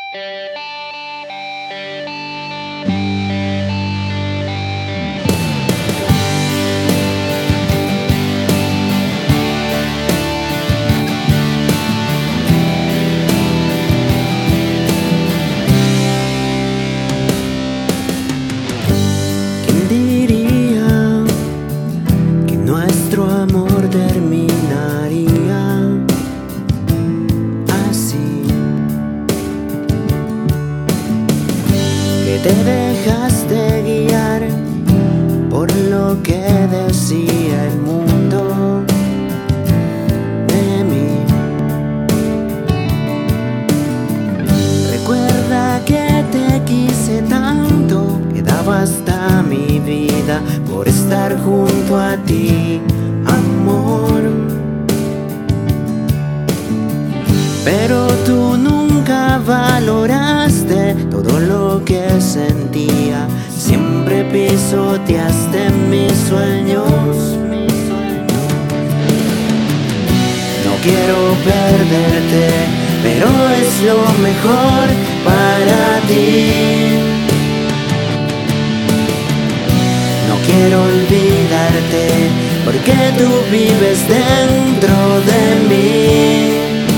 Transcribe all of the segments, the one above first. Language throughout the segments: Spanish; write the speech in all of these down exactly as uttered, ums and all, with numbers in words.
¿Quién diría que nuestro amor terminaría así? Que te dejaste guiar por lo que decía el mundo de mí. Recuerda que te quise tanto, que daba hasta mi vida por estar junto a ti, amor. Pero tú nunca valoraste todo lo que sentía, siempre pisoteaste mis sueños. No quiero perderte, pero es lo mejor para ti. No quiero olvidarte, porque tú vives dentro de mí.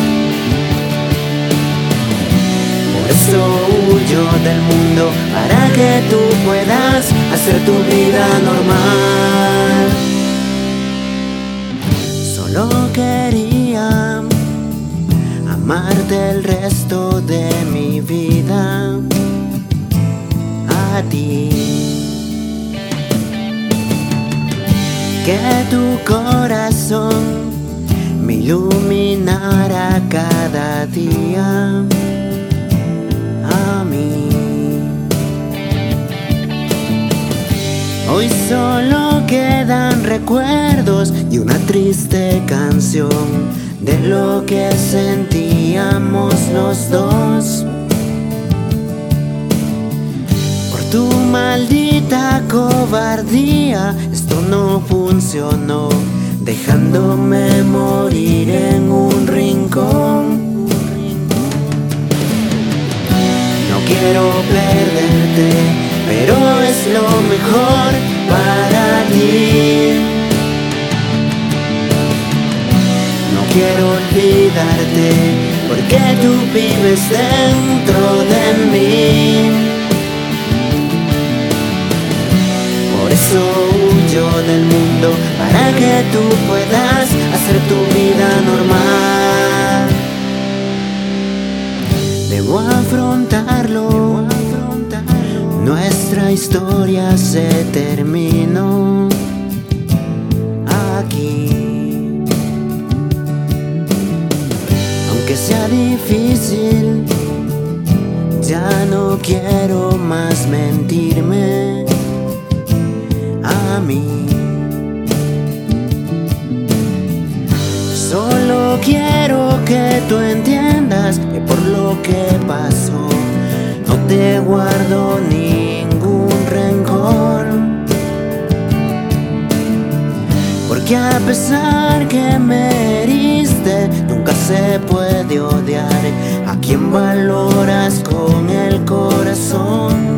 Por eso huyo del mundo, para que tú puedas hacer tu vida normal. Solo quería amarte el resto de mi vida, a ti. Que tu corazón me iluminara cada día a mí. Hoy solo quedan recuerdos y una triste canción de lo que sentíamos los dos. Por tu maldita cobardía esto no funcionó, dejándome morir en un rincón. No quiero perderte, pero es lo mejor para ti. No quiero olvidarte, porque tú vives dentro de mí. Por eso huyo del mundo, para que tú puedas hacer tu vida normal. Debo afrontarlo, nuestra historia se terminó aquí. Aunque sea difícil, ya no quiero más mentirme a mí. Solo quiero que tú entiendas que por lo que pasó no te guardo ningún rencor. Porque a pesar que me heriste, nunca se puede odiar a quien valoras con el corazón.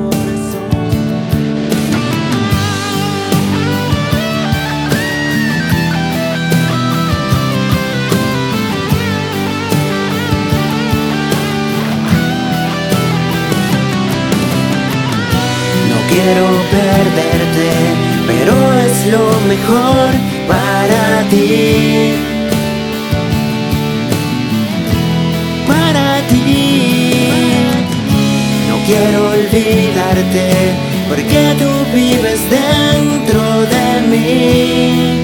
Quiero perderte, pero es lo mejor para ti. Para ti. No quiero olvidarte, porque tú vives dentro de mí.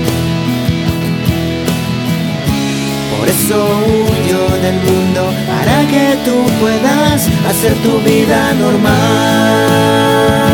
Por eso huyo del mundo, para que tú puedas hacer tu vida normal.